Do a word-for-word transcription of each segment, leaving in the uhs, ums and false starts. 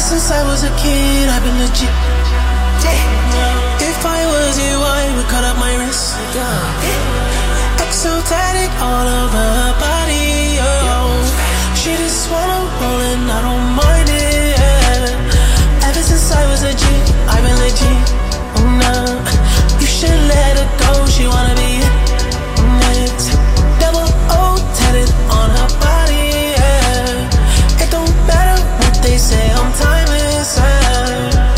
since I was a kid, I've been legit. If I was you, I would cut up my wrist. Exotic all over her body, oh. She just wanna roll and I don't mind it. Ever since I was a G, I've been legit. Oh no, you should let her go. She wanna be next. Double O tatted on her body, yeah. It don't matter what they say, I'm timeless, yeah.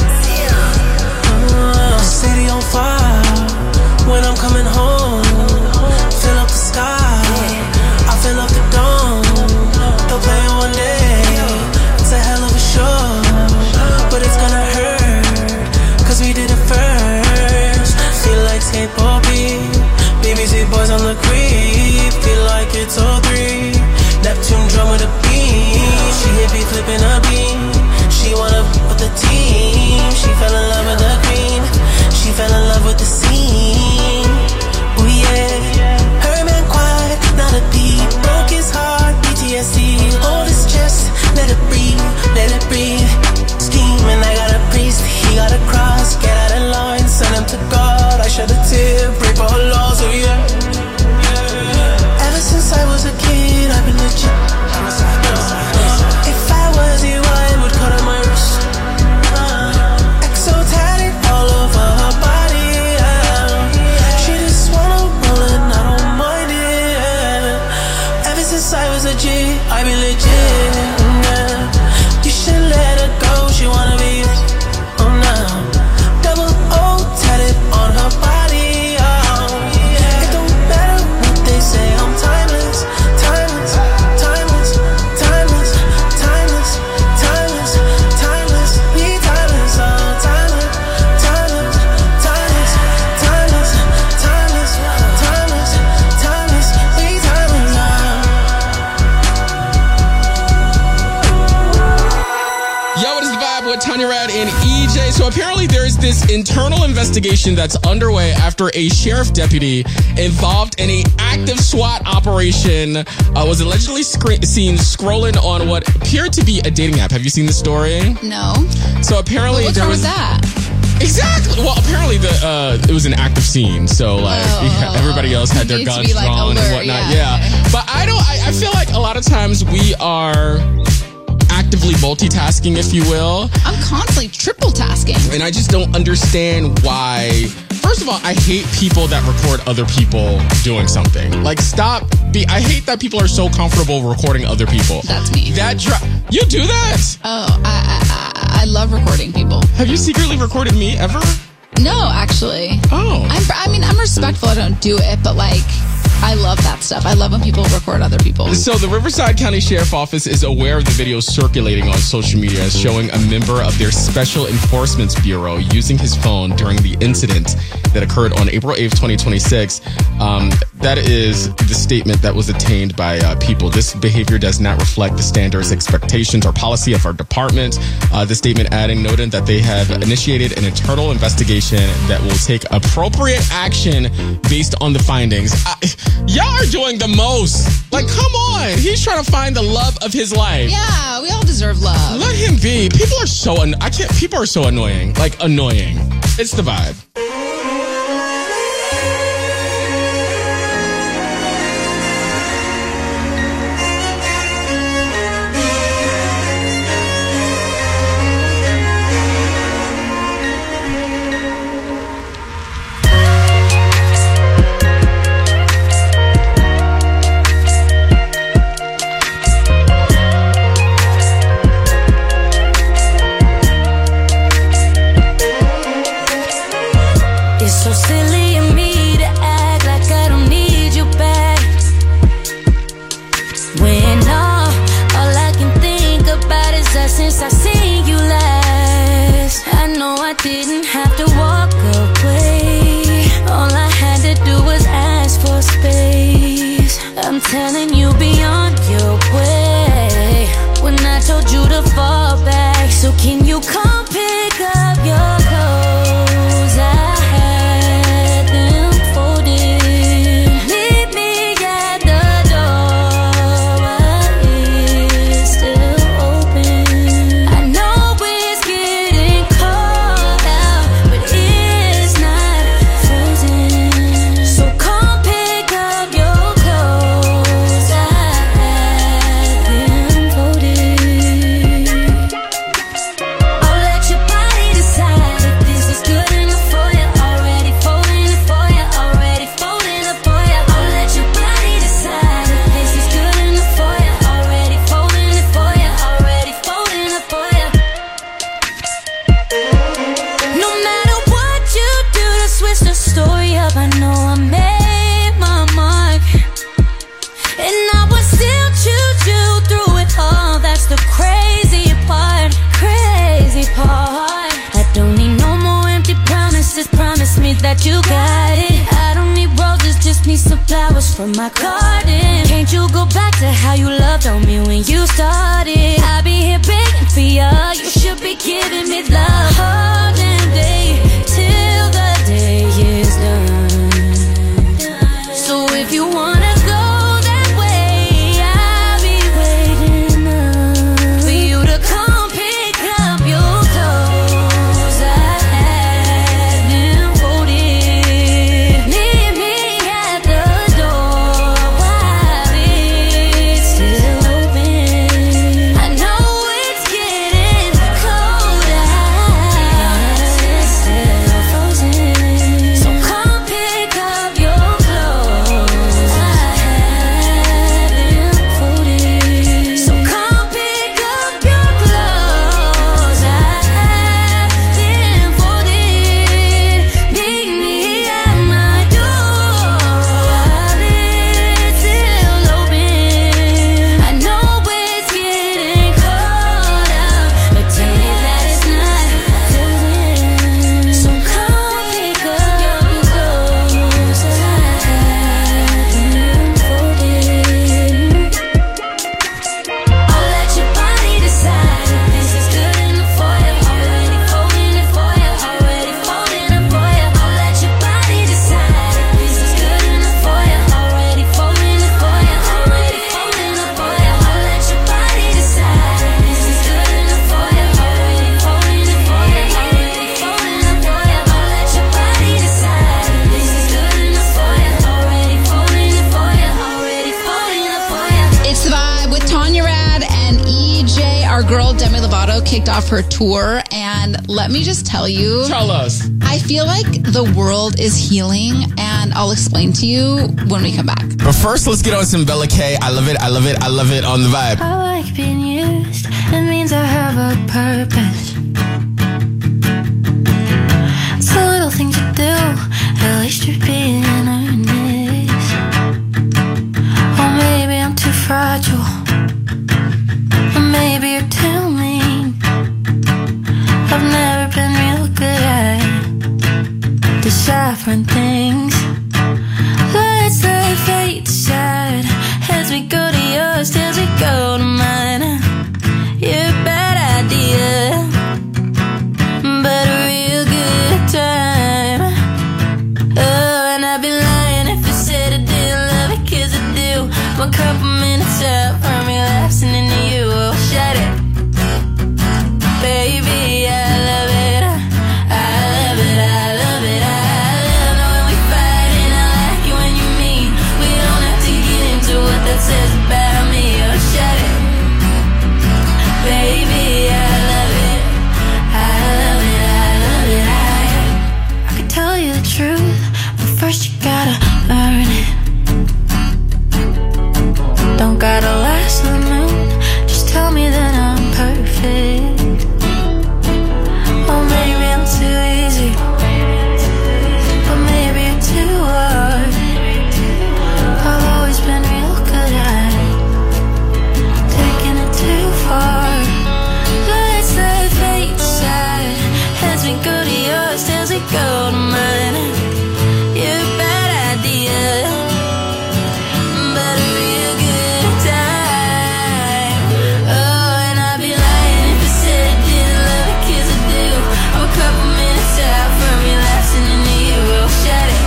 uh, City on fire when I'm coming home. Fill up the sky, I fill up the dome. They'll play it one day, it's a hell of a show, but it's gonna hurt, cause we did it first. Feel like skateboard beat, B B C boys on the creep. Feel like it's oh three, Neptune drum with a beam. She hit me flipping a beam, she wanna f with the team. She fell in love with the green, she fell in love with the scene. Oh yeah, her man quiet, not a beat. Broke his heart, P T S D. Hold his chest, let it breathe, let it breathe. Scheming, I got a priest, he got a cross. Get out of line, send him to God. I shed a tear, pray for her loss, oh yeah. Ever since I was a kid, I've been legit. If I was you, I would cut on my wrist. Exotic all over her body, yeah. She just wanna roll and I don't mind it, yeah. Ever since I was a G, I've been legit, yeah. You should let her go, she wanna be yours, oh no. Double O tatted on her body, oh. It don't matter what they say, I'm timeless, timeless, timeless, timeless, timeless, timeless, timeless, we timeless, oh. Timeless, timeless, timeless, timeless, timeless, timeless, timeless, we timeless, oh. Yo, what is the vibe with Tanya Rad and E J? So apparently there's this internal investigation that's underway after a sheriff deputy involved in a active SWAT operation uh, was allegedly scre- seen scrolling on what appeared to be a dating app. Have you seen the story? No. So apparently What's there wrong was with that? Exactly. Well, apparently the uh, it was an active scene, so like Oh, yeah, everybody else had you their need to guns be, like, drawn alert, and whatnot. yeah. Yeah. But I don't. I, I feel like a lot of times we are actively multitasking, if you will. I'm constantly triple tasking. And I just don't understand why. First of all, I hate people that record other people doing something. Like, stop. Be. I hate that people are so comfortable recording other people. That's me. That dri- You do that? Oh, I, I I love recording people. Have you secretly recorded me ever? No, actually. Oh. I'm, I mean, I'm respectful. I don't do it, but like, I love that stuff. I love when people record other people. So the Riverside County Sheriff Office is aware of the video circulating on social media as showing a member of their Special Enforcement Bureau using his phone during the incident that occurred on April eighth, twenty twenty-six. Um, that is the statement that was attained by uh, people. This behavior does not reflect the standards, expectations, or policy of our department. Uh, the statement adding, noted that they have initiated an internal investigation that will take appropriate action based on the findings. I, Y'all are doing the most. Like, come on. He's trying to find the love of his life. Yeah, we all deserve love. Let him be. People are so, an- I can't, people are so annoying. Like, annoying. It's the vibe. Since I seen you last, I know I didn't have to walk away. All I had to do was ask for space. I'm telling you, be on your way. When I told you to fall back, so can you come pick up your clothes? I had them folded. Meet me at the door while it's still open. I know we from my garden. Can't you go back to how you loved on me when you started? I'll be here begging for ya. You should be giving me love all damn day till the day is done. So if you wanna go that way, I'll be waiting up for you to come pick up your clothes. I have them folded. Meet me at the door while it's still open. I know it's getting cold out, it's still frozen. So come pick up your clothes. I have them folded. So come pick up your clothes. I have them folded. Meet me at my door while it's still open. I know it's getting cold out, but tell me that it's not frozen. So come pick up your clothes. I have them folded. I'll let your body decide if this is good enough for you. Already folding it for you. Already folding it for you. I'll let your body decide if this is good enough for you. Already folding it for you. Already folding it for you. I'll let your body decide if this is good enough for you. Already folding it for you. Already folding it for you. I'll let your body decide if this is good enough for you. Already folding it for you. Already folding it for you. It's the Vibe with Tanya Rad and E J. Our girl Demi Lovato kicked off her tour, and let me just tell you, Tell us. I feel like the world is healing, and I'll explain to you when we come back. But first, let's get on some Bella K. I love it, I love it, I love it on the Vibe. I like being used. It means I have a purpose. It's a little thing to do. At least you're being earnest. Or maybe I'm too fragile. Or maybe you're too mean. I've never been real good at deciphering things. Let's let fate decide as we go to yours, as we go to mine. You're a bad idea, but a real good time. Oh, and I'd be lying if I said I didn't love it, 'cause I do. One couple minutes out from relapsing into you. Oh, shut it, baby, I love it. I love it, I love it, I love it when we fight, and I like it when you mean. We don't have to get into what that says about me. Oh, shut it, baby, I love it. I love it, I love it, I I could tell you the truth, but first you gotta learn it. Don't gotta last to the moon, just tell me that I'm perfect. Or maybe I'm too easy, but maybe you're too hard. I've always been real good at taking it too far. Let's let fate decide as we go to yours, as we go to mine. You're a bad idea, but a real good time. Oh, and I'd be lying if I said I didn't love it, 'cause I do. I'm a couple minutes out from relapsing into you. Oh, shut it,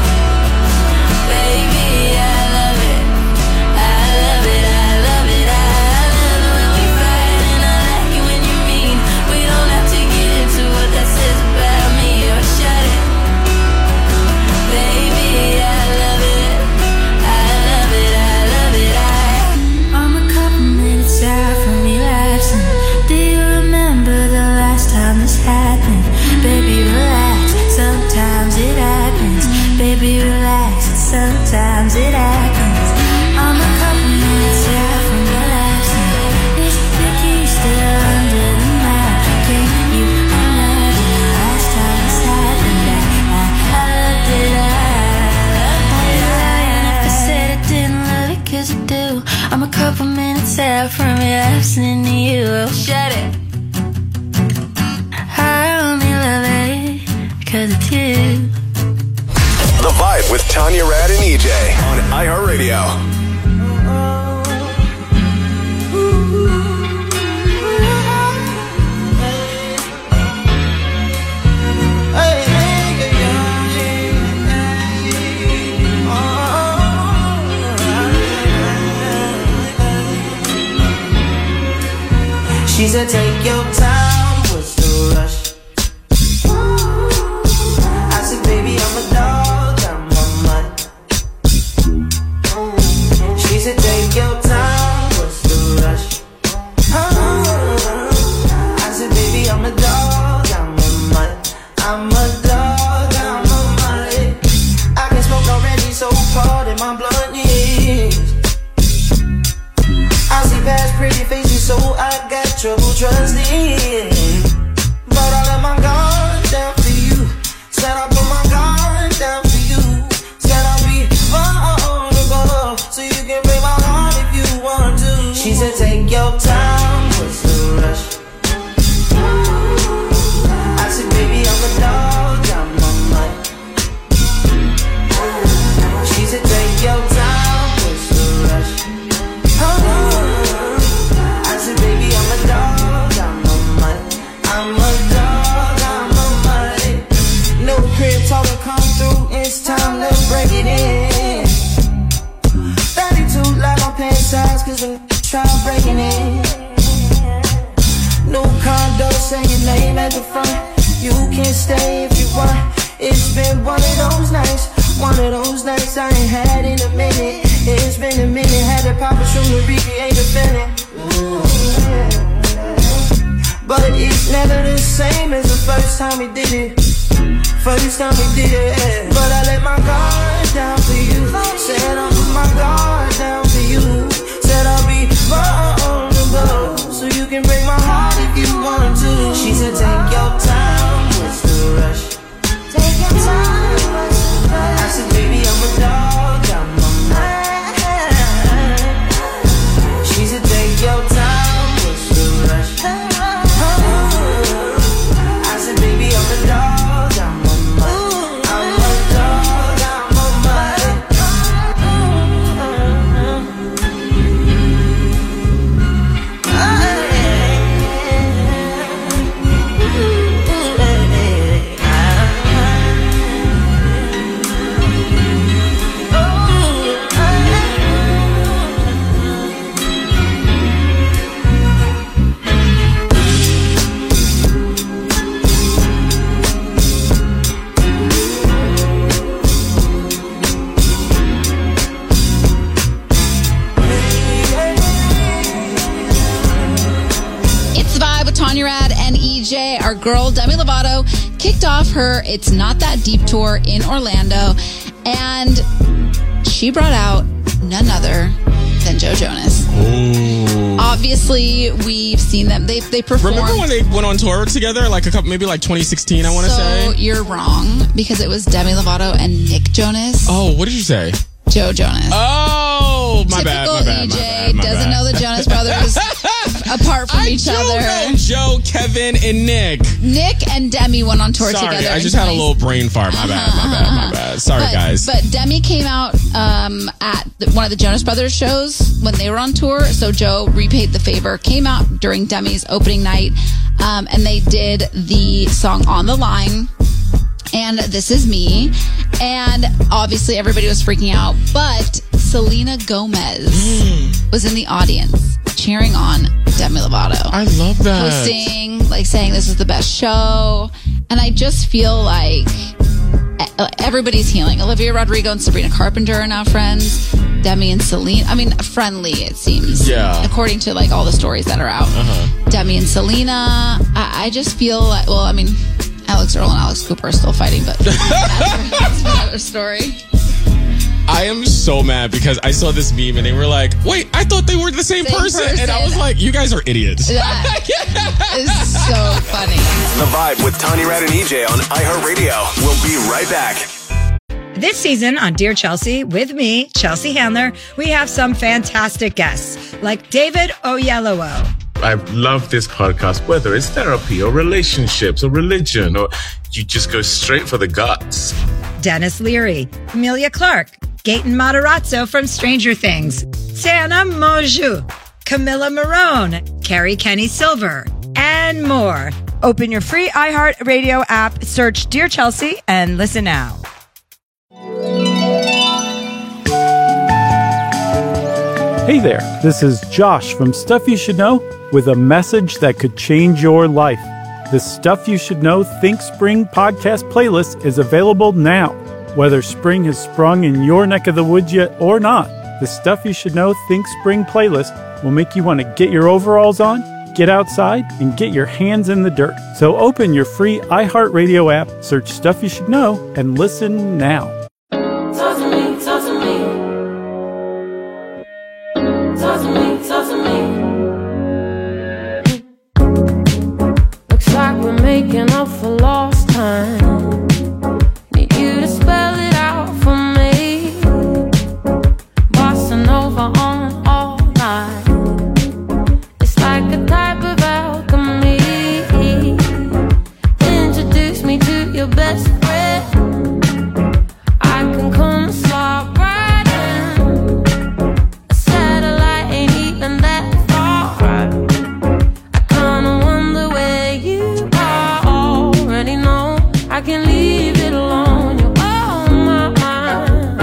baby, I love it. I love it, I love it, I love it when we fight, and I like it when you mean. We don't have to get into what that says about me. Oh, shut it, baby, I love it. I love it, I love it, I I'm a couple minutes out from relapsing. Do you remember the last time this happened? Baby, relax, sometimes it happens. Baby, relax, sometimes it happens. I'm a couple minutes out from relapsing. Is the key still under the mat? Can you imagine the last time this happened? I, I, I loved it, I, I lying if I said I didn't love it, 'cause I do. I'm a couple minutes out from relapsing into you. Oh, shut it, I only love it 'cause it's you. The Vibe. Vibe with Tanya Rad and E J on iHeartRadio. She said, take your time, what's the rush? I said, baby, I'm a dog, I'm a mutt. She said, take your time, what's the rush? I said, baby, I'm a dog, I'm a mutt. I'm a dog, I'm a mutt. I can smoke already, so pardon my bluntness. I see past pretty faces, so I got trouble trusting. But I let my guard down for you. Said I put my guard down for you. Said I'll be vulnerable, so you can break my heart if you want to. She said, take your time, what's the rush? I said, baby, I'm a dog, I'm a mutt. She said, take your time, what's the rush? I said, baby, I'm a dog, I'm a mutt. I'm a dog, I'm a mutt. No crib talk to come through, it's time to break it in. thirty-two like my pants size, cause I'm trying breaking in. New condo, say your name at the front. You can stay if you want. It's been one of those nights, one of those nights I ain't had in a minute. It's been a minute, had to pop a shroom to recreate the feeling. But it's never the same as the first time we did it. First time we did it. But I let my guard down for you. Said I'll put my guard down for you. Said I'll be vulnerable, so you can break my heart if you want to. She said, take your time, what's the rush? Take your time, what's the rush? I said, baby, I'm a dog, I'm a mutt. She said, take your time, what's the rush? I said, baby, I'm a dog, I'm a mutt. I'm a dog, I'm a mutt. Tanya Rad and E J, our girl Demi Lovato, kicked off her It's Not That Deep tour in Orlando, and she brought out none other than Joe Jonas. Ooh. Obviously, we've seen them. They they performed. Remember when they went on tour together, like a couple, maybe like twenty sixteen, I want to so say? You're wrong, because it was Demi Lovato and Nick Jonas. Oh, what did you say? Joe Jonas. Oh, my Typical bad, my bad, E J my bad, my doesn't bad. know the Jonas Brothers apart from I each do other. know Joe, Kevin, and Nick. Nick and Demi went on tour Sorry, together. I in just had a twenty little brain fart. My bad, my bad, my bad. Sorry, but, guys. But Demi came out um, at the, one of the Jonas Brothers shows when they were on tour. So Joe repaid the favor, came out during Demi's opening night, um, and they did the song On the Line and This Is Me. And obviously everybody was freaking out, but Selena Gomez was in the audience cheering on Demi Lovato. I love that. Posting, like saying this is the best show. And I just feel like everybody's healing. Olivia Rodrigo and Sabrina Carpenter are now friends. Demi and Selena, I mean, friendly, it seems. Yeah. According to like all the stories that are out. Uh-huh. Demi and Selena, I, I just feel like, well, I mean, Alex Earl and Alex Cooper are still fighting, but that's another story. I am so mad because I saw this meme and they were like, wait, I thought they were the same, Same person. person. And I was like, you guys are idiots. That is so funny. The Vibe with Tanya Rad and E J on iHeartRadio. We'll be right back. This season on Dear Chelsea, with me, Chelsea Handler, we have some fantastic guests like David Oyelowo. I love this podcast, whether it's therapy or relationships or religion, or you just go straight for the guts. Dennis Leary, Emilia Clarke, Gaten Matarazzo from Stranger Things, Santa Moju, Camilla Marone, Carrie Kenny Silver, and more. Open your free iHeartRadio app, search Dear Chelsea, and listen now. Hey there, this is Josh from Stuff You Should Know with a message that could change your life. The Stuff You Should Know Think Spring podcast playlist is available now. Whether spring has sprung in your neck of the woods yet or not, the Stuff You Should Know Think Spring playlist will make you want to get your overalls on, get outside, and get your hands in the dirt. So open your free iHeartRadio app, search Stuff You Should Know, and listen now. Talk to me, talk to me. Talk to me, talk to me. Looks like we're making up for lost time. Need you to spell it out for me. Bossa Nova on all night. It's like a type of alchemy. Introduce me to your best friend. I can come slide right in. A satellite ain't even that far. I kinda wonder where you are. Already know I can leave it alone. You're on my mind.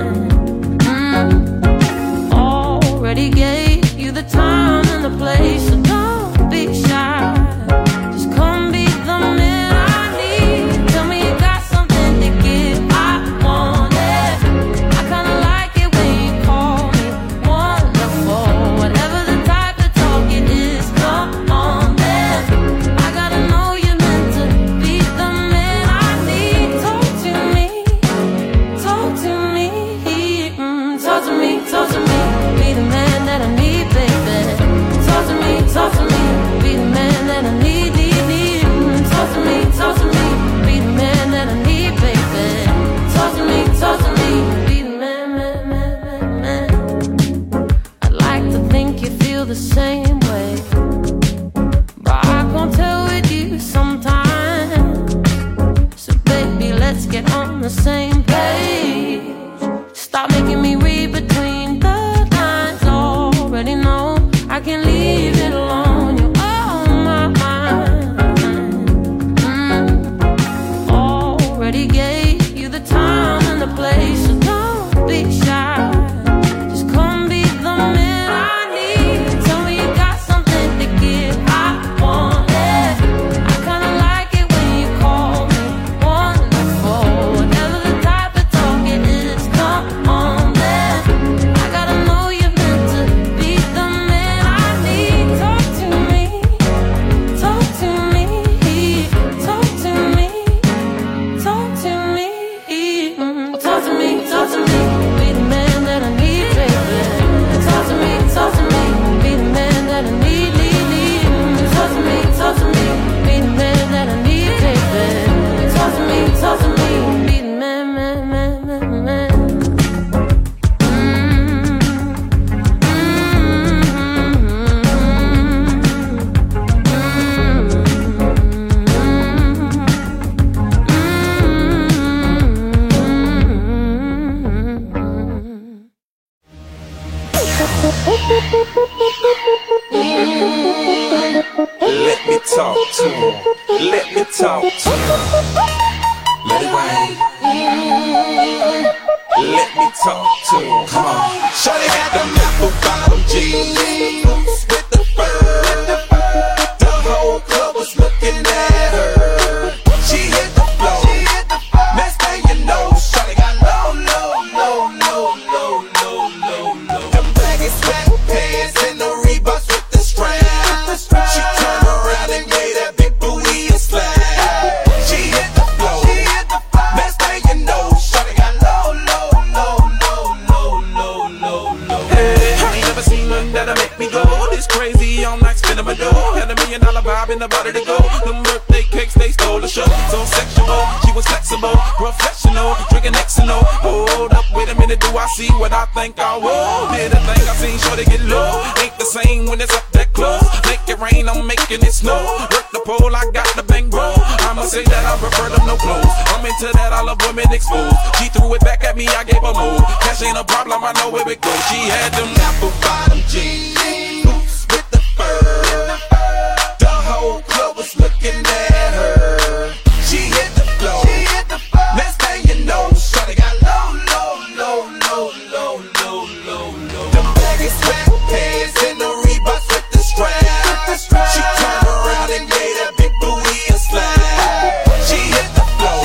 Mm. Already gave you the time and the place, so don't be shy. Just come be the man I need. Tell me you got something to give. I want it. I kinda like it when you call me wonderful. Whatever the type of talk it is, come on then. I gotta know you're meant to be the man I need. Talk to me, talk to me, mm, talk to me, talk to me. Be the man that I need, baby. Talk to me, talk to me. Be the man that I need, need, need. Mm, talk to me, talk to me. Be the man that I need, baby. Talk to me, talk to me. Be the man, man, man, man, man. I'd like to think you feel the same way, but I can't tell with you sometimes. So baby, let's get on the same page. Stop making me read between the lines. Already know I can leave it alone. You're on my mind. Mm. Already gave you the time and the place, so don't be shy. Just come be the man I need. Tell me you got something to give. I want it. I kinda like it when you call me wonderful. Whatever the type of talk it is, come on then. I gotta know you're meant to be the man I need. Talk to me, talk to me, talk to me, talk to me, mm, talk to me, talk to me. Be the man that I need, baby. Talk to me, talk to me. Be the man that I need, need, need. Mm, talk to me, talk to me. Be the man that I need, baby. Talk to me, talk to me. Be the man, man, man, man, man. Let me talk to him. Let me talk to him. Let it rain. Let me talk to him. Come on. Shorty got the apple bottom jeans with the fur. The whole club was looking at her. She hit the floor. Next thing you know, shorty got low, low, low, low, low, low, low, low. The baggy sweatpants and the Reeboks with the strap. She turned around and gave that big booty a slap. She hit the floor. Next thing you know, shorty got low, low, low, low, low, low, low, low. Hey, I ain't never seen nothing that'll make me go this crazy. All night spinning my dough. Had a million dollar vibe in the body to go. Them birthday cakes, they stole the show. So sexual, she was flexible, professional, drinking X and O. Hold up, wait a minute, do I see what I think I will? Did a thing I seen, sure to get low. Ain't the same when it's up that close. Make it rain, I'm making it snow. Work the pole, I got the bang bro. I'm a Mama say that I prefer them no clothes. I'm into that, I love women exposed. She threw it back at me, I gave her more. Cash ain't a problem, I know where it goes. She had them apple bottom jeans, boots with the fur. The whole club was looking at her. She hit the floor. Next thing you know, shawty got low, low, low, low, low, low, low, low. The baggy sweatpants and the Reeboks with the strap. She turned around and gave that big booty a slap. She hit the floor.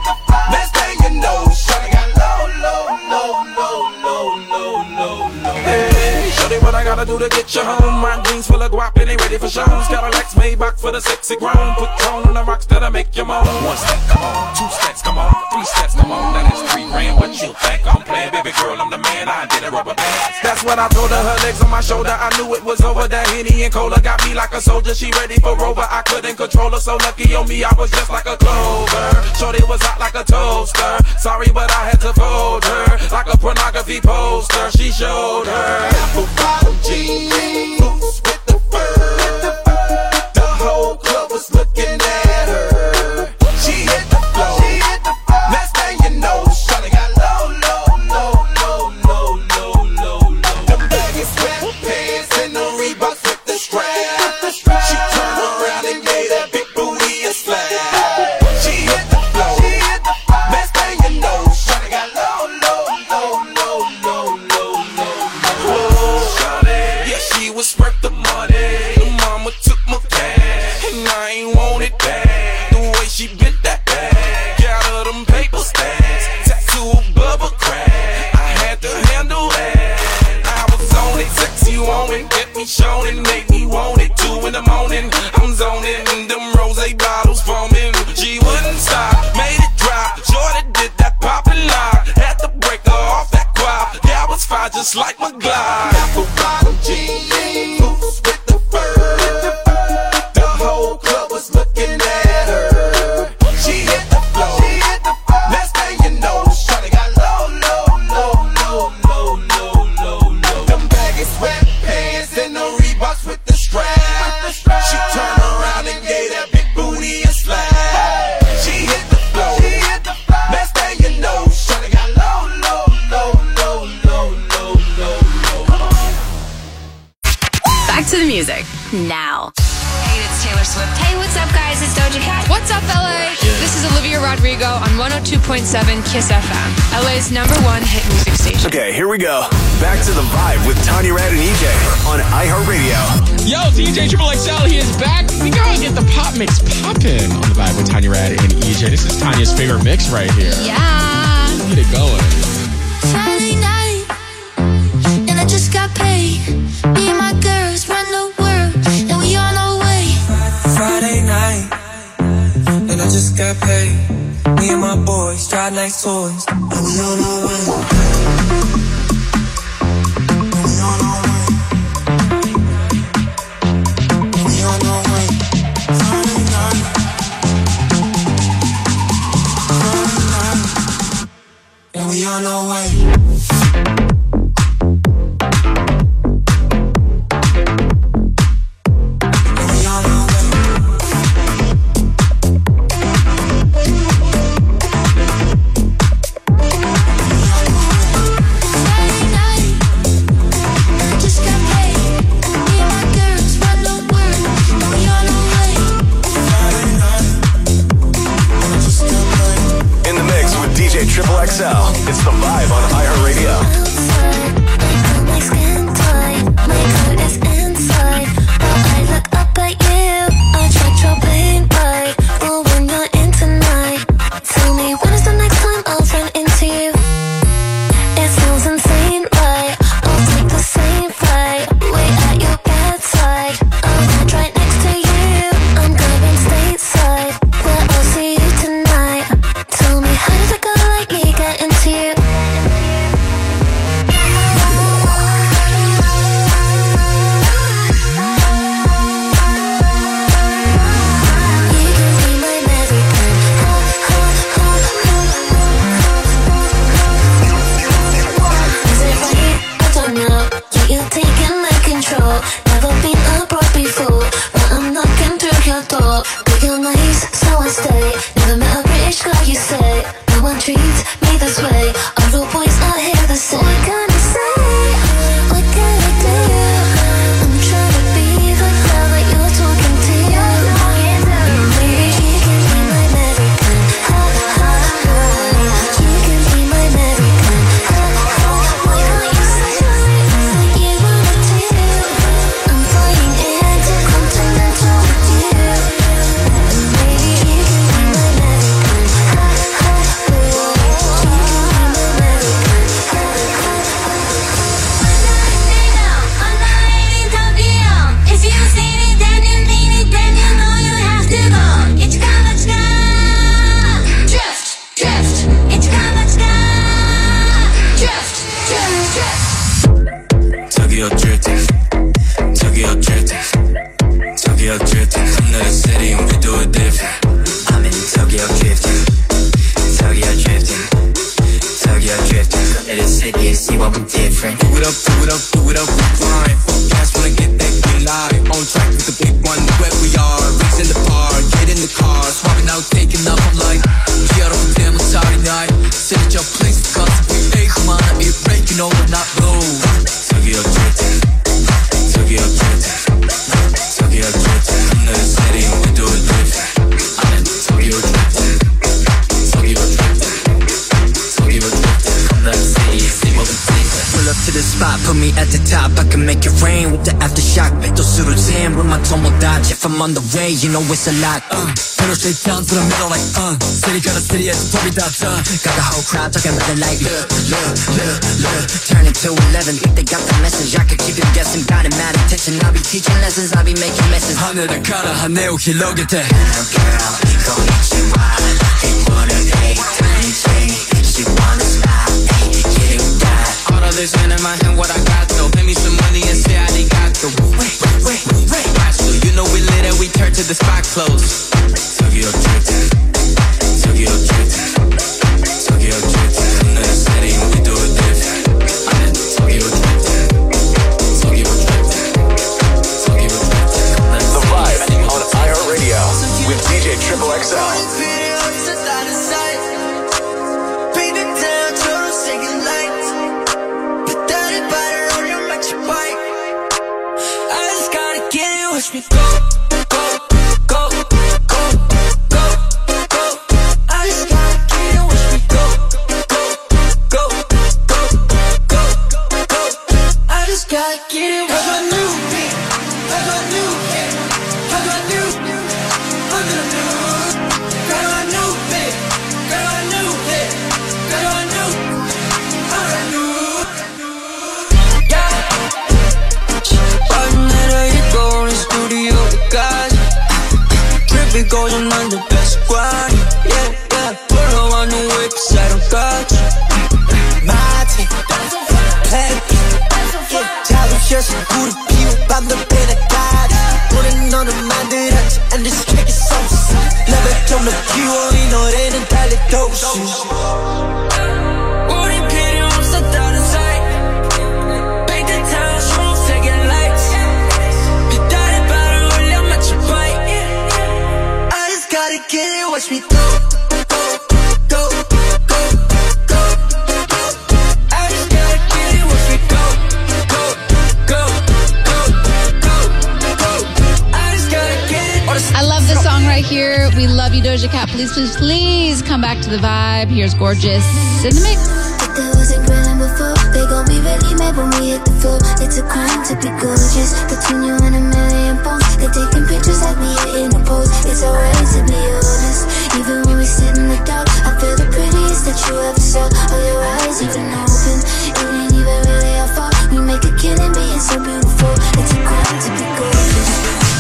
Next thing you know, shawty got low, low, low, low, low, low, low, low. Hey, shawty, what I gotta do to get you home? My jeans full of guap and they ready for shows. Cadillacs Maybach for the sexy grown. Put tone on the rocks that'll make you moan. One step, come on. Two steps, come on. Three steps, come on. That is three grand. What you think I'm playing? Baby girl, I'm the man. I did a rubber band. That's what I told her. Her legs on my shoulder. I knew it was over. That Henny and Cola got me like a soldier. She ready for Rover. I couldn't control her. So lucky on me, I was just like a clover. Shorty was hot like a toaster. Sorry, but I had to fold her like a pornography poster. She showed her apple bottom jeans, boots with the fur. The whole club was looking at her. She hit the floor. Next thing you know, shawty got low, low, low, low, low, low, low, low. The baggy sweatpants and the Reeboks with the strap. She turned around and gave that big booty a slap. She hit the floor. Next thing you know, shawty got low, low, low, low, low, low, low, low. Shawty, yeah, she was worth the money. The mama took my cash, and I ain't want it back. The way she bent that bag, got her them paper stacks, tattoo bubble crack. I had to handle that. I was on it, sexy woman, kept me showing, made me want it. Two in the morning, I'm zoning, them rose bottles foaming. She wouldn't stop, made it drop. Jordan did that pop and lock, had to break her off that guap. Yeah, I was fine just like my glide. Apple bottom jeans, boots with the fur. The whole club was looking at her. She hit the floor. Next thing you know, shawty got low, low, low, low, low, low, low, low. Them baggy sweatpants and the Reeboks with the strap. She turned around and gave that big booty a slap. She hit the floor. Next thing you know, shawty got low, low, low, low, low, low, low, low. Back to the music now. Hey, it's Taylor Swift. Hey, what's up, guys? It's Doja Cat. What's up, L A? This is Olivia Rodrigo on one oh two point seven Kiss F M, L A's number one hit music station. Okay, here we go. Back to the vibe with Tanya Rad and E J on iHeartRadio. Yo, D J Triple X L, he is back. We gotta get the pop mix poppin' on the vibe with Tanya Rad and E J. This is Tanya's favorite mix right here. Yeah. Let's get it going. Friday night, and I just got paid. Me and my girls run the world, and we on our way. Friday night, and I just got paid. Me and my boys drive nice toys, and we on our way. And we on our way. And we on our way. Friday night. Friday night. And we on our way. Triple X L. It's the vibe on iHeartRadio. My skin tight, my coat is inside. While I look up at you, I tried your pain right. Well, when you're in tonight, tell me when is the next time I'll run into you? It sounds insane, right? I'll take the same flight, wait at your bedside. I'll land right next to you. I'm going stateside, where I'll see you tonight. Tell me how did it go? Like me get into you. with the aftershock 또 술을 jam with my tomodachi. If I'm on the way, you know it's a lot. uh, Interstate down to the middle like uh City got a city at the top of that uh. Got the whole crowd talking about it like look, look, look, look. Turn it to eleven, think they got the message. I could keep them guessing, got it mad attention. I'll be teaching lessons, I'll be making messes. 하늘을 가라 하네오 길로 곁에 Girl, girl, konnichiwa. They wanna date, tiny chain. She wanna smile, hey, getting that. All of this hand in my hand, what I got though. Pay me some money and say I didn't got the. Wait, wait, wait, watch though. You know we lit and we turn to the spot close. Tokyo drifting, Tokyo drifting, Tokyo drifting. Another city, we do it different. I'm in Tokyo drifting, Tokyo drifting, Tokyo drifting. The Vibe on iHeartRadio with D J Triple X L. Watch me go, go, go, go, go, go. I just gotta get it. Watch me go, go, go, go, go, go. I just gotta get it. Cause I knew it. Cause I knew it. Cause I knew it. Cause I knew it. Cause I knew it. Cause I knew it. Cause I knew it. I knew it. Yeah. One night you go in the studio with guys. Trippy goes on on the best squad. Yeah, yeah. Pull on the way cause I don't got you. My team, planet yeah, 자부셔서 우리 피우 밤도 빼내가지. 우린 너를 만들었지 and this track is so sick. 레벨 좀 높이워 이 노래는 달리 도시. 우린 필요 없어 다른 사이. Big the town show taking lights. 기다려 바로 올려 맞춰 fight. I just gotta get it, watch me go, go, go, go, go, go. I just gotta get it, watch me go, go, go, go, go, go. I just gotta get it. I love this song right here. We love you, Doja Cat. Please, please, please come back to the Vibe. Here's Gorgeous in the mix. There wasn't grilling before. They gon' be really mad when we hit the floor. It's a crime to be gorgeous. Between you and a million posts, they taking pictures like we hitting a pose. It's alright to be honest. Even when we sit in the dark, I feel the prettiest that you ever saw. All your eyes even open. It ain't even really our fault. We make a killing being so beautiful. It's a crime to be gorgeous.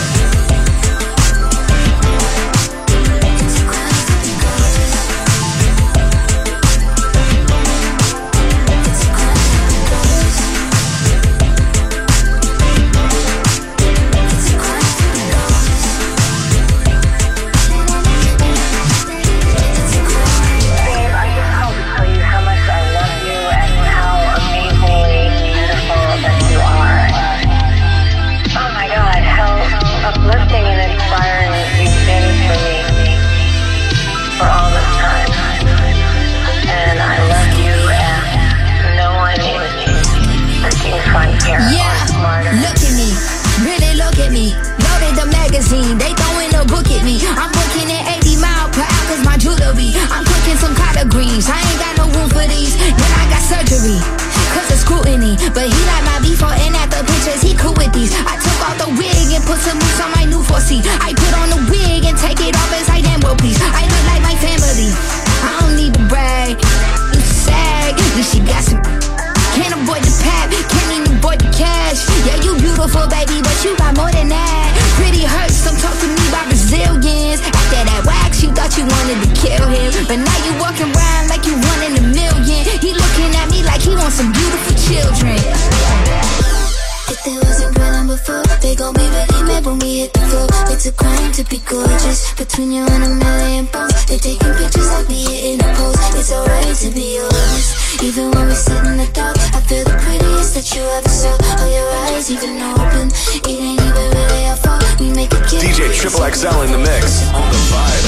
They throwing a book at me. I'm booking at eighty miles per hour cause my jewelry. I'm cooking some collard greens. I ain't got no room for these. Then I got surgery cause of scrutiny. But he like my before and after pictures. He cool with these. I took off the wig and put some moves on my new four C. I put on the wig and take it off as I damn well please. I look like my family. I don't need to brag. You sag. Then she got some. Can't avoid the pap. Can't even avoid the cash. Yeah, you beautiful baby, but you got more than that. Pretty hurts, don't talk to me about Brazilians. After that wax, you thought you wanted to kill him. But now you walking around like you one in a million. He looking at me like he wants some beautiful children. If there wasn't grilling before, they gon' be really mad when we hit the floor. It's a crime to be gorgeous. Between you and a million posts, they taking pictures like we hitting a pose. It's alright to be honest. Even when we sit in the dark, I feel the prettiest that you ever saw. All your eyes even open. It ain't even really our fault. We make a kid. D J Triple X L in the mix on the Vibe.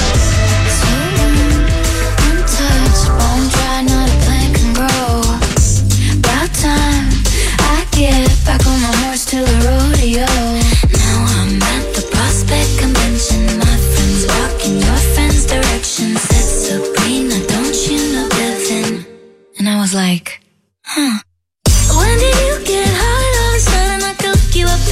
Untouched, bone dry, not a plant can grow. About time I get back on my horse to the rodeo. Now I'm at the Prospect Convention. My friends walking your friend's direction. Said Sabrina, don't you know Devin? And I was like, huh. When did you get hard all of a sudden? I could hook you up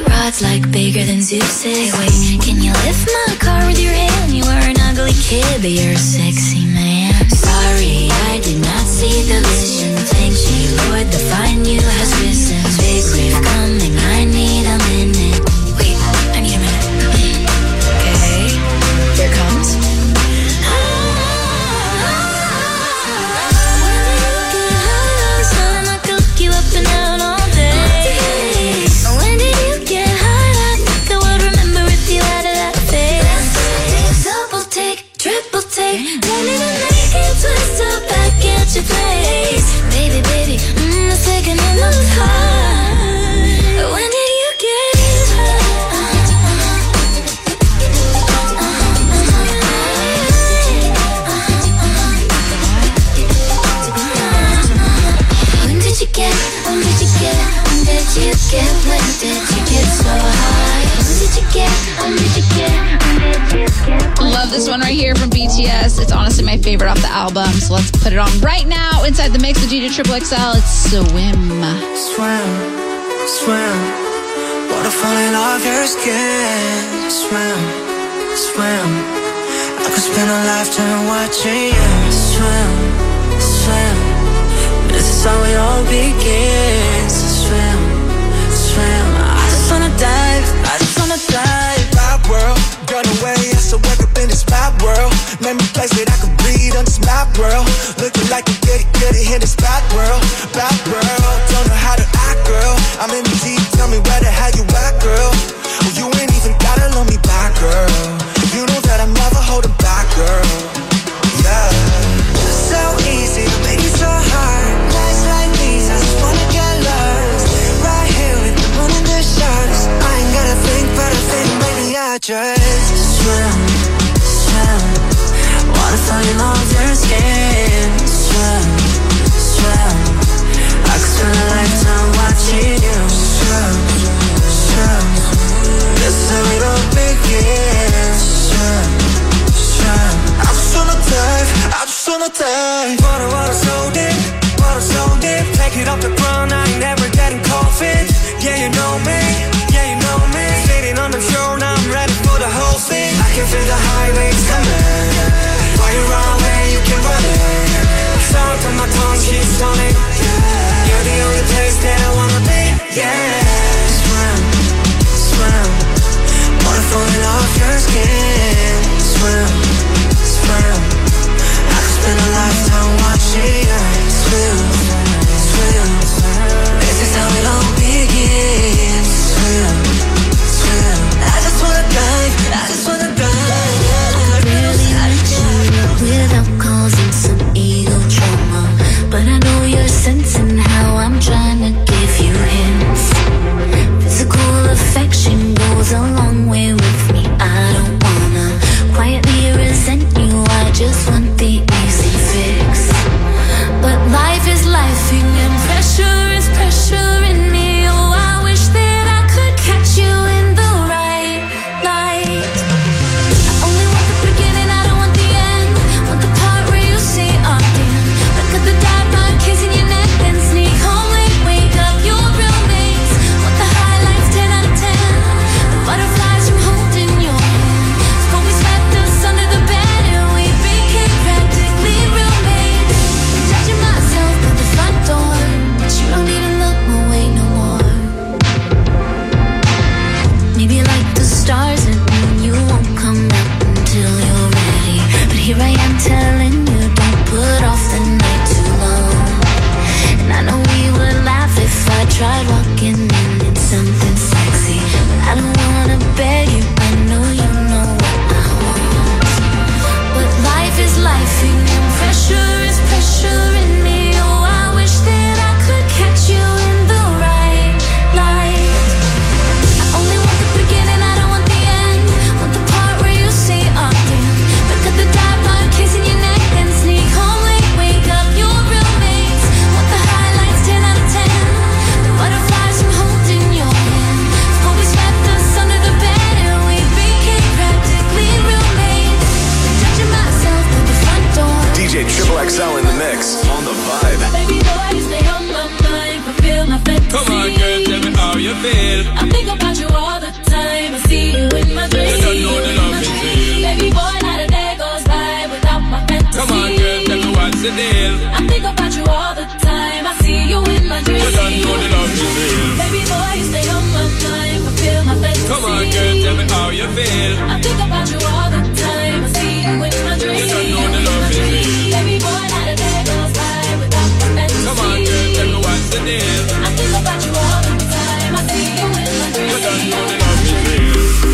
Tight rods like bigger than Zeus is. Hey, wait, can you lift my car with your hand? You were an ugly kid, but you're a sexy man. Sorry, I did not see the vision. Thank you, Lord, the fine you has risen. Big wave coming, I need a minute. Wait, I need a minute. Okay, here it comes. You up and down all day. When did you get high? I think I would remember if you had a that face. Double take, triple take, running and making twist up back at your place. Baby, baby, mm, let's take another time. When did you get high? When did you get, when did you get, when did you get, when did you get so high? When did you get, when did you get, when did you get? Love this one right here from B T S. It's honestly my favorite off the album, so let's put it on right now inside the mix of D J Triple X L. It's Swim. Swim, swim, waterfalling off your skin. Swim, swim, I could spend a lifetime watching you. Swim, swim, this is how it all begins. Swim, swim, I just wanna dive, I just wanna dive. My world, got away, I so wake up in this my world. Name a place that I can breathe on this my world. Looking like a goody goody in this bad world. Bad world, don't know how to act, girl. I'm in the deep, tell me where the hell you at, girl. Oh, you ain't even gotta love me back, girl. You know that I'm never holding back, girl. Yeah. So easy, make it so hard. Nights like these, I just wanna get lost. Right here with the moon and the stars. I ain't gotta think, but I think maybe I just swim, swim. Wanna fall in love with your skin. Swim, swim. I could spend a lifetime watching you. Swim, swim. This is how it all begins. Swim, swim. I just wanna dive, I just wanna dive. Water, water so deep, water so deep. Take it off the ground, I ain't never getting cold feet. Yeah, you know me, yeah, you know me. Sitting on the shore, now I'm ready for the whole thing. I can feel the high waves coming. While you run away, you can run it. Sound on my tongue, she's stunning. You're the only place that I wanna be. Yeah. Swim, swim. Water falling off your skin. Swim, swim. I could spend a lifetime watching you. Swim, swim. This is how it all begins. Swim, swim. I just wanna dive, I just wanna dive. Really let you without causing some ego trauma, but I know you're sensing how I'm trying to give you hints. Physical affection goes a long way with me. I don't wanna quietly resent you, I just want the easy fix. But life is lifing and pressure is pressure in me. Oh, I wish that I could catch you in the right light. I only want the beginning, I don't want the end. Want the part where you say often. Look at the dive bar, kissing your neck, then sneak home late, wake up your real mates. Want the highlights, ten out of ten. The butterflies from holding your hand. Before we swept us under the bed and we became practically real mates. Judging myself at the front door, but you don't need to look my way no more. Maybe like the stars and you won't come out until you're ready. But here I am telling you, don't put off the night too long. And I know we would laugh if I tried walking in in something sexy, but I don't wanna beg you, I know you know what I want. But life is lifing and pressure is pressure in me. Oh, I wish that I could catch you in the right light. I only want the beginning, I don't want the end. Want the part where you say often. Look at the dive bar, kissing your neck, tell me how you feel. I think about you all the time. I see you in my dreams. You don't know the love is real. Every boy not a day goes by without the fantasy. Come on, girl, tell me what's the deal. I think about you all the time. I see you in my dreams. You don't know the love is real.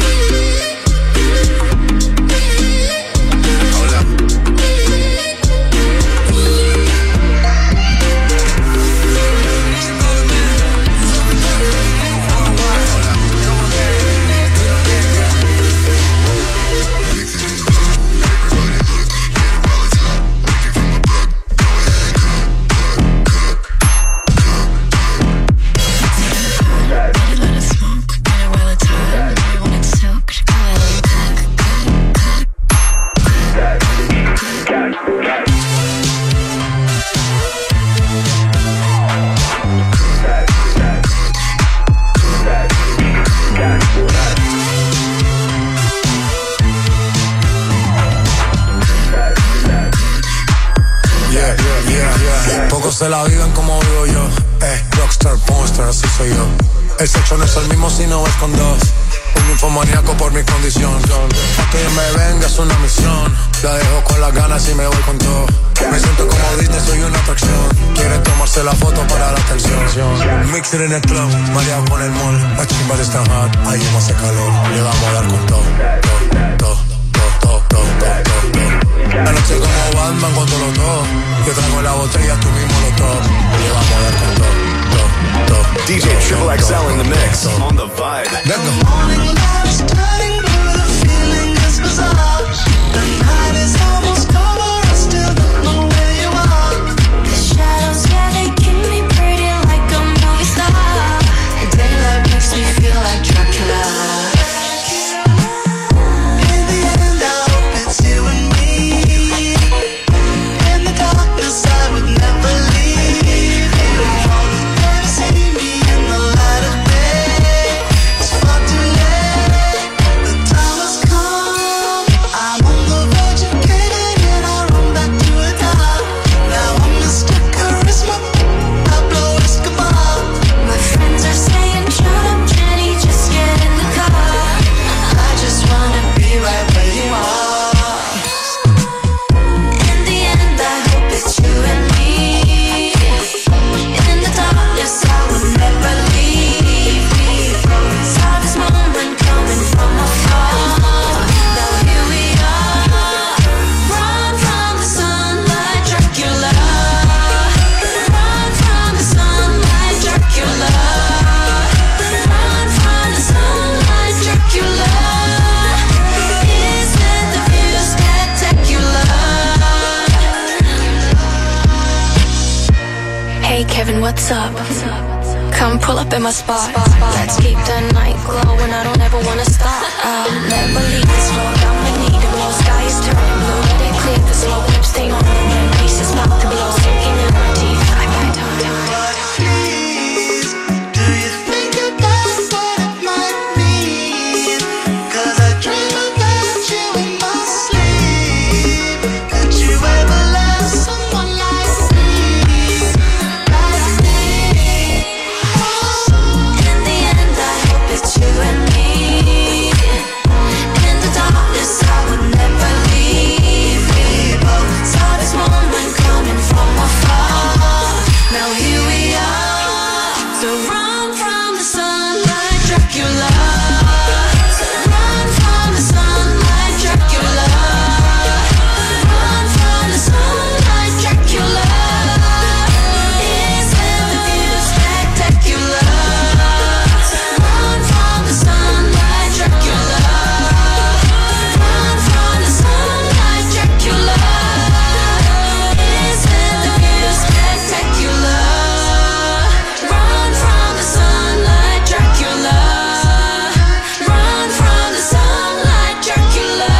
Se la viven como vivo yo, eh, rockstar, pornstar, así soy yo. El sexo no es el mismo si no es con dos. Un infomaníaco por mi condición. Pa' que me venga es una misión. La dejo con las ganas y me voy con todo. Me siento como Disney, soy una atracción. Quiere tomarse la foto para la atención. Mixer en el club, mareado con el mall. Las chimbas están hot, ahí no hace calor. Le vamos a dar con todo, todo, todo, todo, todo, todo, todo. La noche como Batman cuando lo toco. Yo traigo la botella, tú mismo lo toco. Le vamos a dar con todo, todo, todo. D J Triple X L in the mix, on the vibe. Let's go. The morning light is turning blue, the feeling is bizarre. The night is almost over, I still don't know where you are. The shadows, yeah, they keep me pretty like a movie star. The daylight makes me feel like Dracula. In the end, I hope it's you and me. In the darkness, I would never leave you. Never see me in the light of day. It's far too late. The time has come. I'm on the verge of caving in. I run back to the top. Now I'm Mister Charisma, Pablo Escobar. My friends are saying, shut up, Jenny, just get in the car. I just wanna be right where you are. In the end, I hope it's you and me. In the darkness, I would never leave me. Saw this moment coming from afar. Now here we are. Run from the sunlight, Dracula. Run from the sunlight, Dracula. Run from the sunlight, Dracula. Isn't the view spectacular? Hey Kevin, what's up? Come pull up in my spot. Let's keep the night glowing. I don't ever wanna stop. I'll never leave this road. I'ma need to blow. Sky is turning blue. Let it clear the smoke. Lip stain on the rim. Pieces mouth to blow. Sinking in my teeth. I got time. Please, do you think about what it might mean? 'Cause I dream about you in my sleep. Could you ever love someone like me? Like me? In the end, I hope it's you and me. In the darkness, I would never leave me. Saw this moment coming from afar. Now here we are. So run from the sunlight, Dracula. Run from the sunlight, Dracula. Run from the sunlight, Dracula. Isn't the view spectacular? Run from the sunlight, Dracula. Run from the sunlight, Dracula. Isn't the view spectacular? Run from the sunlight, Dracula. Run from the sunlight, Dracula.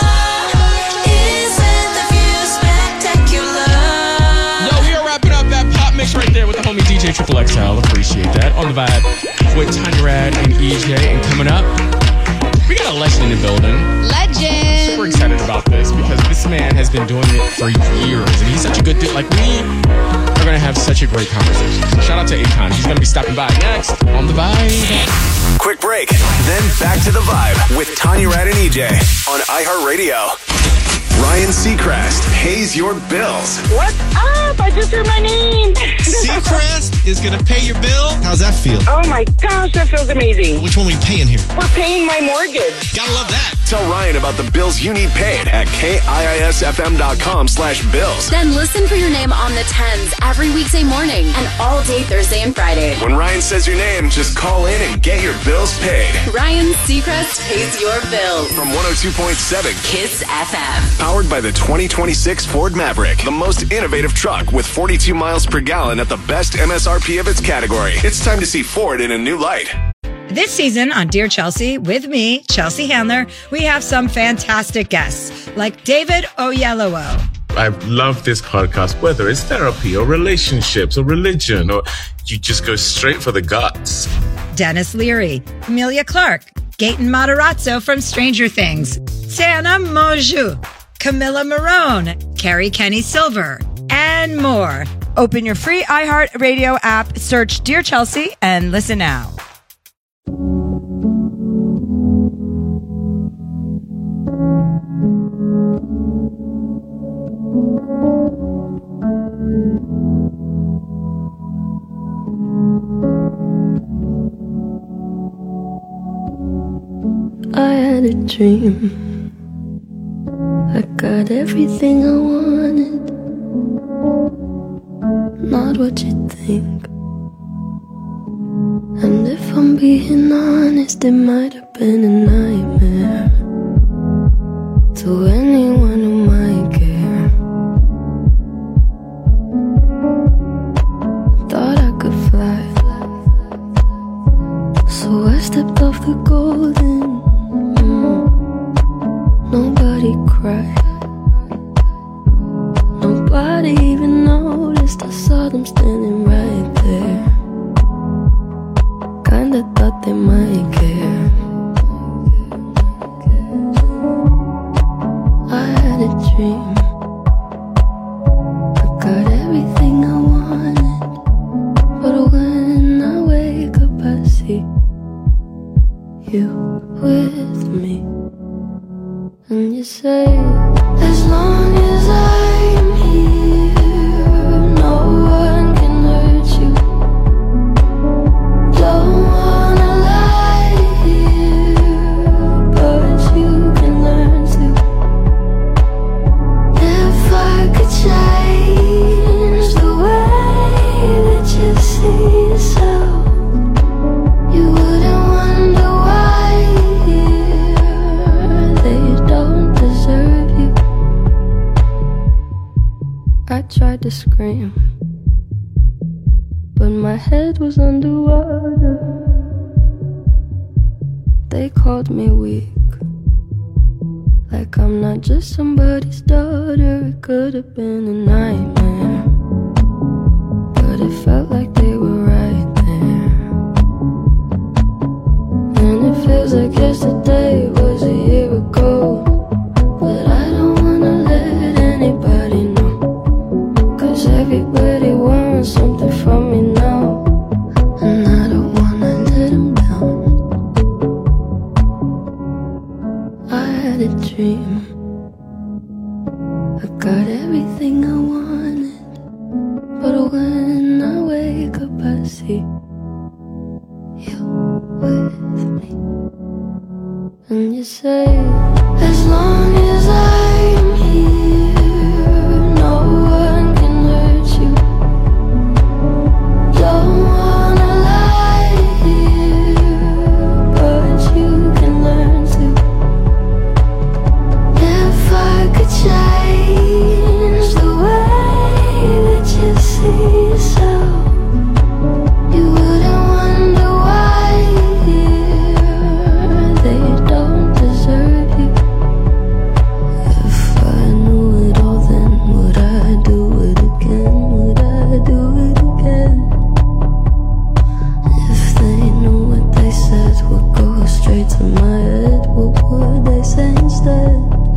Isn't the view spectacular? Yo, we are wrapping up that pop mix right there with the homie D J Triple X L. Appreciate that. On the vibe with Tanya Rad and E J. And coming up, we got a legend in the building. Legend. Super excited about this because this man has been doing it for years and he's such a good dude. Like, we are going to have such a great conversation. So shout out to Akon. He's going to be stopping by next on the vibe. Quick break. Then back to the vibe with Tanya Rad and E J on iHeartRadio. Ryan Seacrest pays your bills. What's up? I just heard my name. Seacrest is going to pay your bill. How's that feel? Oh my gosh, that feels amazing. Which one are we paying here? We're paying my mortgage. Gotta love that. Tell Ryan about the bills you need paid at KIISFM.com slash bills. Then listen for your name on the tens every weekday morning and all day Thursday and Friday. When Ryan says your name, just call in and get your bills paid. Ryan Seacrest pays your bills. From one oh two point seven Kiss F M. Powered by the twenty twenty-six Ford Maverick, the most innovative truck with forty-two miles per gallon at the best M S R P of its category. It's time to see Ford in a new light. This season on Dear Chelsea, with me, Chelsea Handler, we have some fantastic guests like David Oyelowo. I love this podcast, whether it's therapy or relationships or religion, or you just go straight for the guts. Dennis Leary, Emilia Clarke, Gaten Matarazzo from Stranger Things, Tana Mongeau, Camilla Marone, Carrie Kenny Silver, and more. Open your free iHeartRadio app, search Dear Chelsea, and listen now. I had a dream. I got everything I wanted. Not what you think. And if I'm being honest, it might have been a nightmare to anyone who might care. Thought I could fly, so I stepped off the golden. mm. Nobody cried. Nobody even noticed. I saw them standing right there. Kinda thought they might care. I had a dream. I got everything I wanted. But when I wake up I see you with me. And you say, as long as I'm here, no one can hurt you. Don't wanna lie here, but you can learn to. If I could change the way that you see yourself, you wouldn't wonder why they don't deserve you. I tried to scream, but my head was underwater. They called me weak, like I'm not just somebody's daughter. It could have been a nightmare, but it felt like they were right there. And it feels like yesterday was a year ago. But I don't wanna let anybody know, 'cause everybody wants something from me now, and I don't wanna let them down. I had a dream. I got everything I wanted. But when I wake up I see you with me. And you say, as long as I'm here, no one can hurt you. Don't wanna lie here, but you can learn to. If I could change the way that you see yourself, you wouldn't wonder why they don't deserve you. If I knew it all, then would I do it again? Would I do it again? If they knew what they said would go straight to my head, what would they say instead?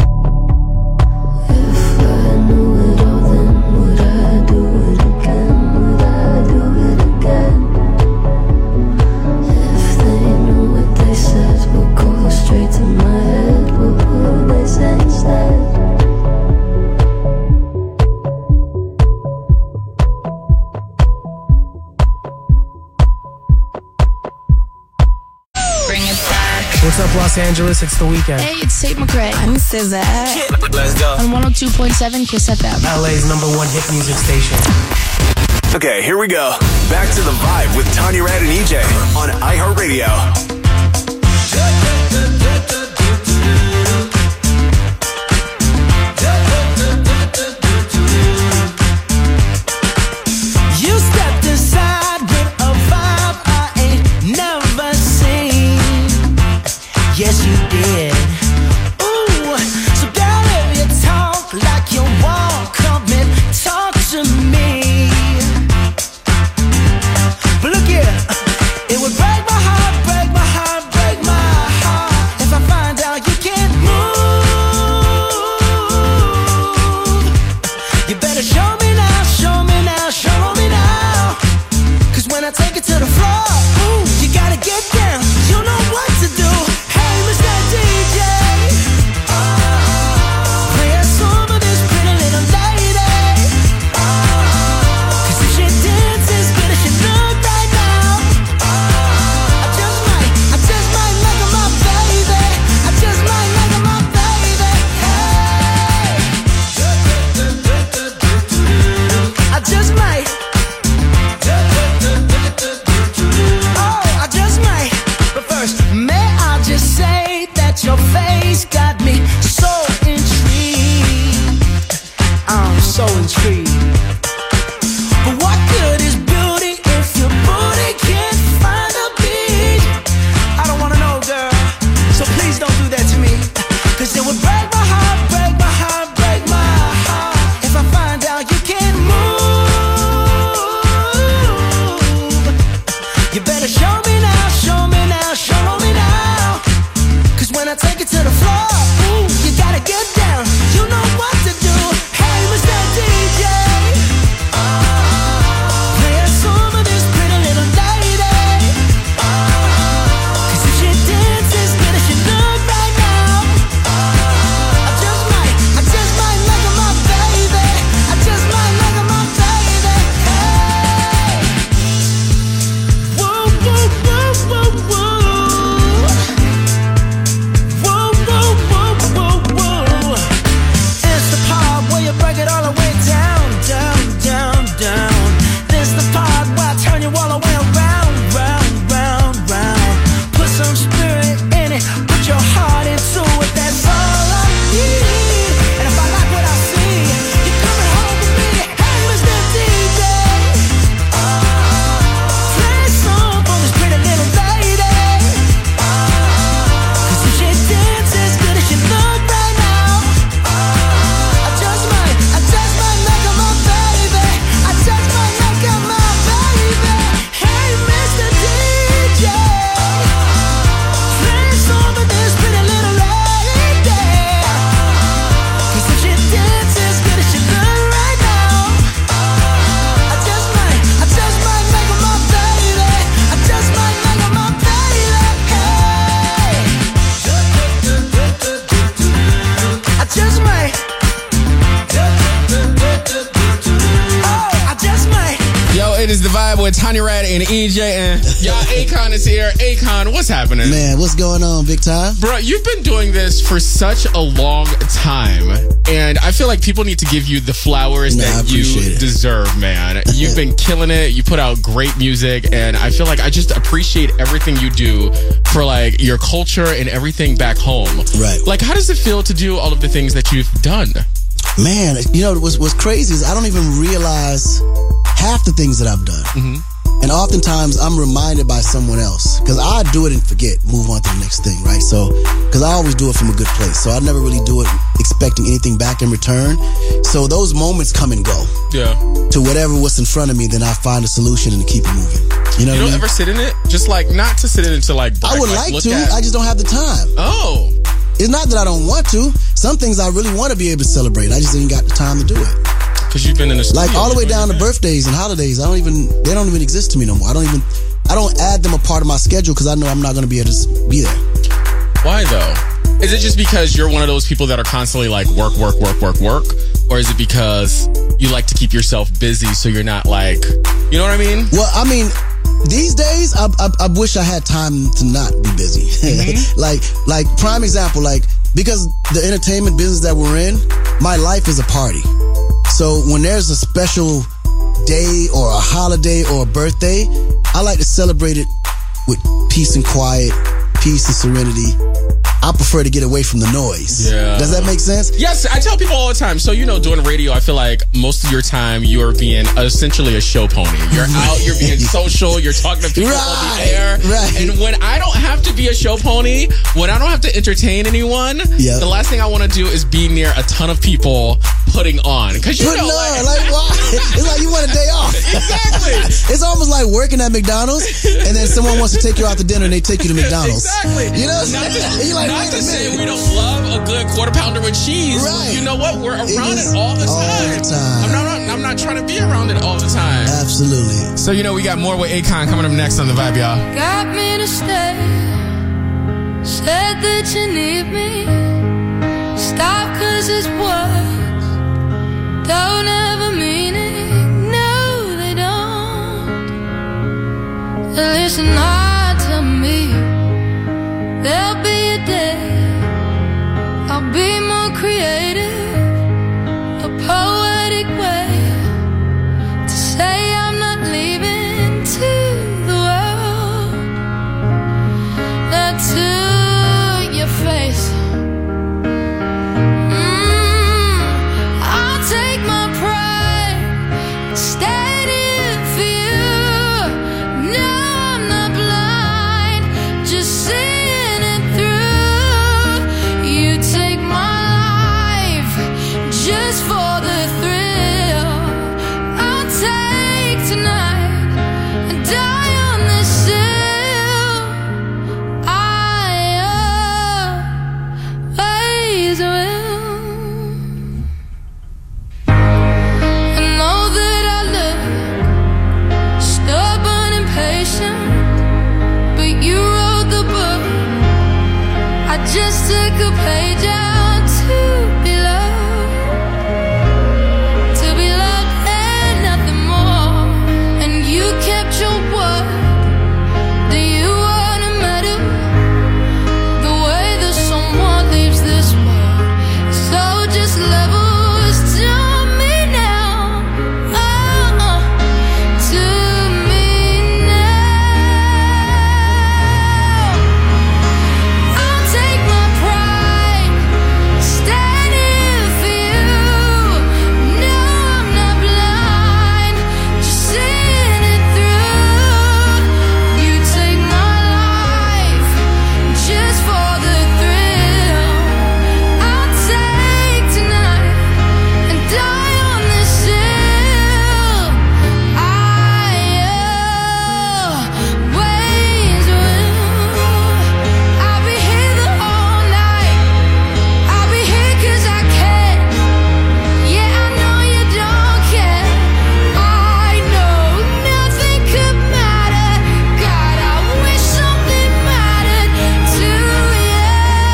If I knew it all, then would I do it again? Would I do it again? If they knew what they said What's up, Los Angeles? It's The Weeknd. Hey, it's Tate McRae. I'm S Z A. Let's go. On one oh two point seven Kiss F M. L A's number one hit music station. Okay, here we go. Back to the vibe with Tanya Rad and E J on iHeartRadio. You stepped inside with a vibe I ain't never seen. Yes, you did. Ooh, so girl, if you talk like you walk, come and talk to me. But look here, it would break my heart, break my heart, break my heart if I find out you can't move. You better show me now, show me now, show me now. Cause when I take it to the floor, ooh, you gotta get down. You know what to do. Hey, Mister D J, play a song for this pretty little lady. Cause if she dances good as she look right now, I just might, I just might make her my baby. I just might make her my baby. Hey, I just might. Oh, I just might. But first, may I just say that your face got me so intrigued. I'm so intrigued. But what good is beauty if your booty can't find a beat? I don't wanna know, girl. So please don't do that to me. Cause it would break my heart, break my heart, break my heart if I find out you can't move. You better show me now, show me now, show me now. Cause when I take it to the floor, ooh, you gotta get down. You know what to do. Hey, Mister D J, play a song for this pretty little lady. Cause if she dances good as she look right now, I just might, I just might make her my baby. I just might make her my baby. Hey, whoa, whoa, whoa, whoa, whoa. Whoa, whoa, whoa, whoa, whoa. It's the part where you break it all the way down, down, down, down. This the part where I turn you all the way around, round, round, round. Put some spirit in it, put your heart into it. That's all I need. And if I like what I see, you're coming home with me. Hey, Mister D J, play a song for this pretty little lady. Cause if she dances good as she look right now, I just might, I just might make her my baby. I just might make her my baby. Hey, Mister D J, play a song for this pretty little lady. Cause if she dances good as she look right now, I just might, I just might make her my baby. I just might make her my baby. Hey, I just might. Oh, I just might. Yo, it is the vibe with Tanya Rad and E J, and y'all, Akon is here. Akon, what's happening? Man, what's going on, big time? Bro, you've been doing this for such a long time, and I feel like people need to give you the flowers Nah, I that you appreciate it. deserve, man. You've been killing it. You put out great music, and I feel like I just appreciate everything you do for like your culture and everything back home. Right. Like, how does it feel to do all of the things that you've done? Man, you know what's, what's crazy is I don't even realize half the things that I've done. Mm-hmm. And oftentimes I'm reminded by someone else because I do it and forget, move on to the next thing, right? So, because I always do it from a good place. So I never really do it expecting anything back in return. So those moments come and go. Yeah. To whatever was in front of me, then I find a solution and keep it moving. You know You what I don't mean? ever sit in it? Just like, not to sit in it to like, I would like, like look to. at. I just don't have the time. Oh. It's not that I don't want to. Some things I really want to be able to celebrate. I just ain't got the time to do it. Because you've been in the studio. Like all the way down to birthdays and holidays. I don't even, they don't even exist to me no more. I don't even, I don't add them a part of my schedule because I know I'm not going to be able to be there. Why though? Is it just because you're one of those people that are constantly like work, work, work, work, work? Or is it because you like to keep yourself busy so you're not like, you know what I mean? Well, I mean, these days, I, I, I wish I had time to not be busy. Mm-hmm. like, like prime example, like because the entertainment business that we're in, my life is a party. So when there's a special day or a holiday or a birthday, I like to celebrate it with peace and quiet, peace and serenity. I prefer to get away from the noise. Yeah. Does that make sense? Yes, I tell people all the time. So, you know, doing radio, I feel like most of your time you're being essentially a show pony. You're out, you're being social, you're talking to people right, on the air. Right. And when I don't have to be a show pony, when I don't have to entertain anyone, yep. the last thing I want to do is be near a ton of people putting on. Because you putting know, on, like, like why? It's like you want a day off. Exactly. It's almost like working at McDonald's and then someone wants to take you out to dinner and they take you to McDonald's. Exactly. You know what I'm saying? And you're like, not wait to a say minute. we don't love a good quarter pounder with cheese. Right. You know what? We're around it, it all the time. All the time. I'm not, I'm not trying to be around it all the time. Absolutely. So, you know, we got more with Akon coming up next on The Vibe, y'all. Got me to stay. Said that you need me. Stop cause it's words don't ever mean it. No, they don't. Listen hard to me. There'll be a day I'll be more creative, a poetic way to say I'm not leaving to the world. Not to your face. Mm, I'll take my pride, stand in for you. No, I'm not blind, just seeing it through. You take my life just for the thrill. I'll take tonight and die on this hill. I always will. I know that I look stubborn and patient, but you wrote the book. I just took a page out to be loved, to be loved and nothing more. And you kept your word. Do you wanna matter? The way that someone leaves this world, so just levels to me now. Oh, to me now. I'll take my pride, stand in for you. No, I'm not blind, just seeing it through. You take my life just for the thrill. I'll take tonight and die on this hill. I always will. I'll be here the whole night. I'll be here 'cause I can. Yeah, I know you don't care. I know nothing could matter. God, I wish something mattered to you.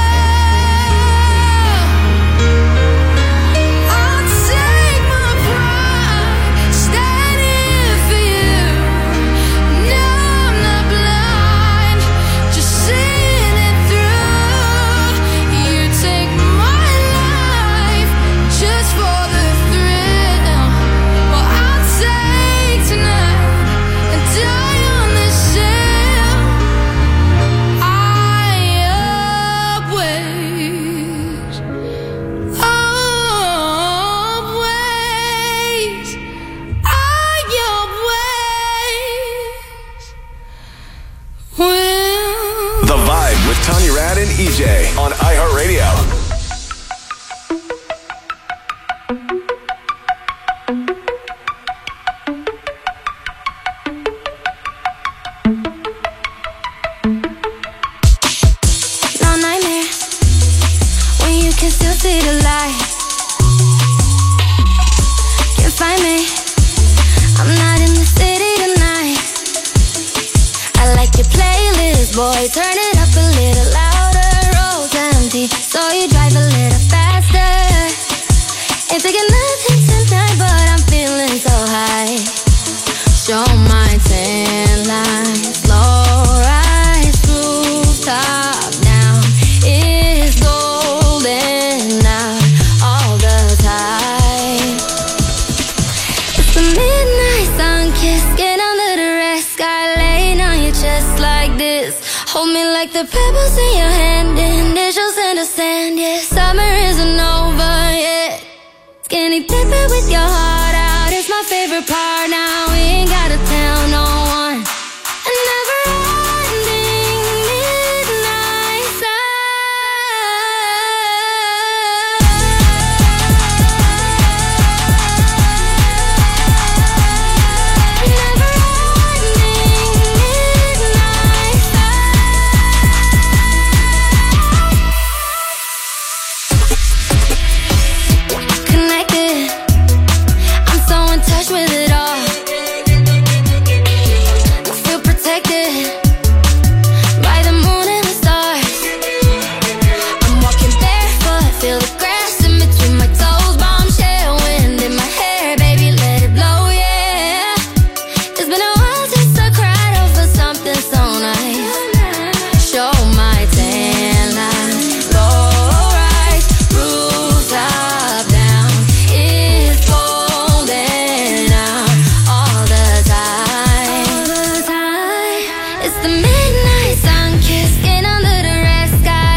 I'll take my pride, stand in for you. No, I'm not blind, just seeing it through. You take my life just for the thrill. Well, I'll take tonight and die on this hill. I always, always, I always will. The Vibe with Tanya Rad and E J on iHeartRadio. No nightmares when you can still see the light. Can't find me, I'm not in the city tonight. I like your playlist, boy, turn it up a little louder. Roads empty, so you drive a little faster. Ain't taking nothing tonight, but I'm feeling so high. Show my tan line. the pebbles in your hand, initials in the sand, yeah. Summer isn't over yet. Skinny dipping with your heart out is my favorite part.